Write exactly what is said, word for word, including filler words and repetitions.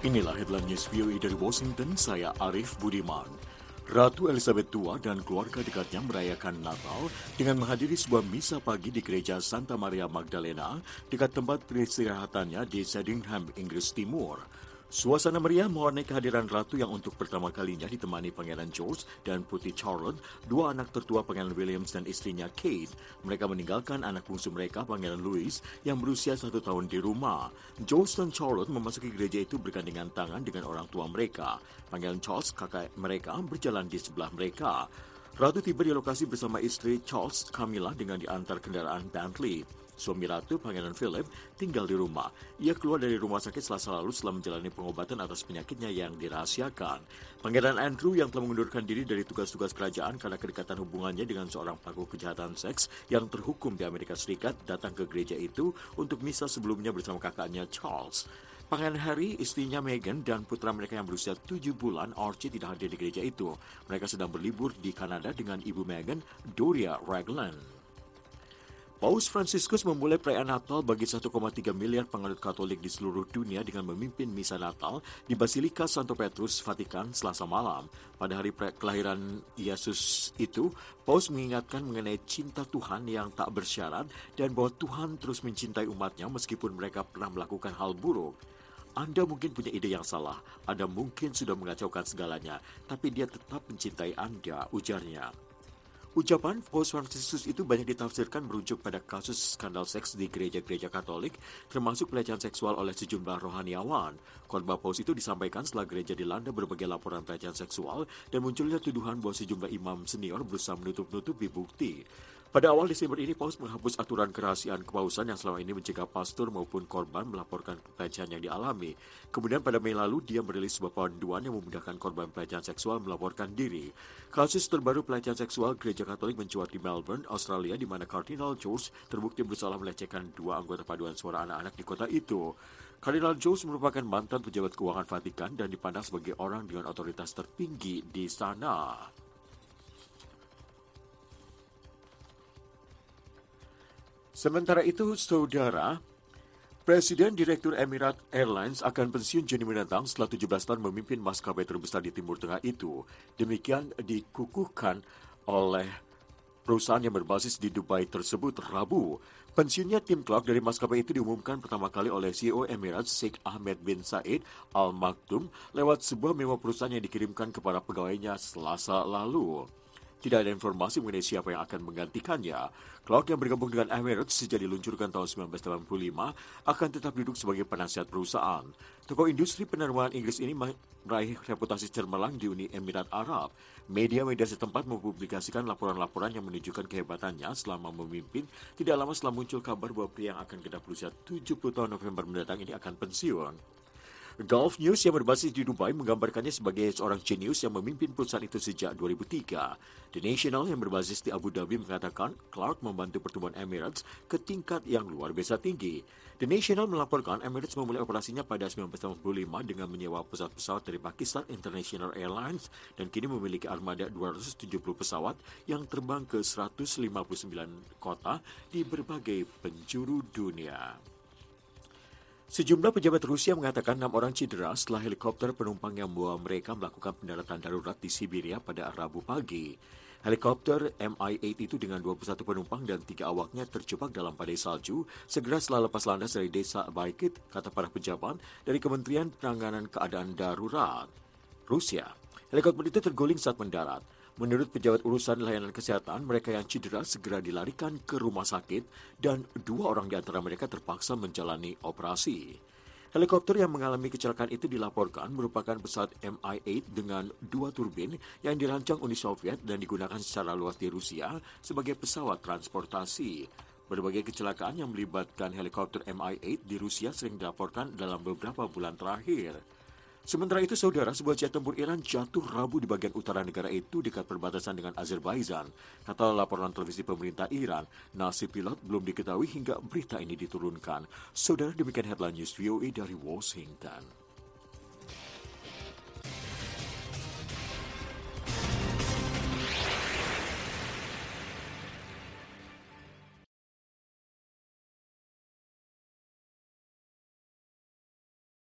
Inilah headline news V O A dari Washington, saya Arif Budiman. Ratu Elizabeth kedua dan keluarga dekatnya merayakan Natal dengan menghadiri sebuah misa pagi di gereja Santa Maria Magdalena dekat tempat peristirahatannya di Sydenham, Inggris Timur. Suasana meriah mewarnai kehadiran Ratu yang untuk pertama kalinya ditemani Pangeran George dan Putri Charlotte, dua anak tertua Pangeran William dan istrinya Kate. Mereka meninggalkan anak bungsu mereka, Pangeran Louis, yang berusia satu tahun di rumah. George dan Charlotte memasuki gereja itu bergandengan tangan dengan orang tua mereka. Pangeran Charles, kakak mereka, berjalan di sebelah mereka. Ratu tiba di lokasi bersama istri Charles, Camilla, dengan diantar kendaraan Bentley. Suami Ratu, Pangeran Philip, tinggal di rumah. Ia keluar dari rumah sakit Selasa lalu setelah menjalani pengobatan atas penyakitnya yang dirahasiakan. Pangeran Andrew yang telah mengundurkan diri dari tugas-tugas kerajaan karena kedekatan hubungannya dengan seorang pelaku kejahatan seks yang terhukum di Amerika Serikat datang ke gereja itu untuk misa sebelumnya bersama kakaknya Charles. Pangeran Harry, istrinya Meghan, dan putra mereka yang berusia tujuh bulan, Archie, tidak hadir di gereja itu. Mereka sedang berlibur di Kanada dengan ibu Meghan, Doria Ragland. Paus Fransiskus memulai perayaan Natal bagi satu koma tiga miliar penganut Katolik di seluruh dunia dengan memimpin misa Natal di Basilika Santo Petrus, Vatikan, Selasa malam. Pada hari kelahiran Yesus itu, Paus mengingatkan mengenai cinta Tuhan yang tak bersyarat dan bahwa Tuhan terus mencintai umatnya meskipun mereka pernah melakukan hal buruk. Anda mungkin punya ide yang salah, Anda mungkin sudah mengacaukan segalanya, tapi dia tetap mencintai Anda, ujarnya. Ucapan Paus Fransiskus itu banyak ditafsirkan merujuk pada kasus skandal seks di gereja-gereja Katolik, termasuk pelecehan seksual oleh sejumlah rohaniawan. Khotbah Paus itu disampaikan setelah gereja dilanda berbagai laporan pelecehan seksual dan munculnya tuduhan bahwa sejumlah imam senior berusaha menutup-nutupi bukti. Pada awal Desember ini, Paus menghapus aturan kerahasiaan kepausan yang selama ini mencegah pastor maupun korban melaporkan pelecehan yang dialami. Kemudian pada Mei lalu, dia merilis sebuah panduan yang memudahkan korban pelecehan seksual melaporkan diri. Kasus terbaru pelecehan seksual gereja Katolik mencuat di Melbourne, Australia, di mana Kardinal George terbukti bersalah melecehkan dua anggota paduan suara anak-anak di kota itu. Kardinal George merupakan mantan pejabat keuangan Vatikan dan dipandang sebagai orang dengan otoritas tertinggi di sana. Sementara itu, saudara, Presiden Direktur Emirates Airlines akan pensiun Juni mendatang setelah tujuh belas tahun memimpin maskapai terbesar di Timur Tengah itu. Demikian dikukuhkan oleh perusahaan yang berbasis di Dubai tersebut Rabu. Pensiunnya Tim Clark dari maskapai itu diumumkan pertama kali oleh C E O Emirates Sheikh Ahmed bin Said Al Maktoum lewat sebuah memo perusahaan yang dikirimkan kepada pegawainya Selasa lalu. Tidak ada informasi mengenai siapa yang akan menggantikannya. Clark yang bergabung dengan Emirates sejak diluncurkan tahun sembilan belas delapan puluh lima akan tetap duduk sebagai penasihat perusahaan. Tokoh industri penerbangan Inggris ini meraih reputasi cemerlang di Uni Emirat Arab. Media-media setempat mempublikasikan laporan-laporan yang menunjukkan kehebatannya selama memimpin. Tidak lama setelah muncul kabar bahwa pria yang akan genap berusia tujuh puluh tahun November mendatang ini akan pensiun. Gulf News yang berbasis di Dubai menggambarkannya sebagai seorang jenius yang memimpin perusahaan itu sejak dua ribu tiga. The National yang berbasis di Abu Dhabi mengatakan Clark membantu pertumbuhan Emirates ke tingkat yang luar biasa tinggi. The National melaporkan Emirates memulai operasinya pada sembilan belas delapan puluh lima dengan menyewa pesawat-pesawat dari Pakistan International Airlines dan kini memiliki armada dua ratus tujuh puluh pesawat yang terbang ke seratus lima puluh sembilan kota di berbagai penjuru dunia. Sejumlah pejabat Rusia mengatakan enam orang cedera setelah helikopter penumpang yang membawa mereka melakukan pendaratan darurat di Siberia pada Rabu pagi. Helikopter M I delapan itu dengan dua puluh satu penumpang dan tiga awaknya terjebak dalam badai salju segera setelah lepas landas dari desa Baikit, kata para pejabat dari Kementerian Penanganan Keadaan Darurat Rusia. Helikopter itu terguling saat mendarat. Menurut pejabat urusan layanan kesehatan, mereka yang cedera segera dilarikan ke rumah sakit dan dua orang di antara mereka terpaksa menjalani operasi. Helikopter yang mengalami kecelakaan itu dilaporkan merupakan pesawat M I delapan dengan dua turbin yang dirancang Uni Soviet dan digunakan secara luas di Rusia sebagai pesawat transportasi. Berbagai kecelakaan yang melibatkan helikopter M I delapan di Rusia sering dilaporkan dalam beberapa bulan terakhir. Sementara itu, saudara, sebuah jet tempur Iran jatuh Rabu di bagian utara negara itu dekat perbatasan dengan Azerbaijan. Kata laporan televisi pemerintah Iran, nasib pilot belum diketahui hingga berita ini diturunkan. Saudara, demikian headline news V O A dari Washington.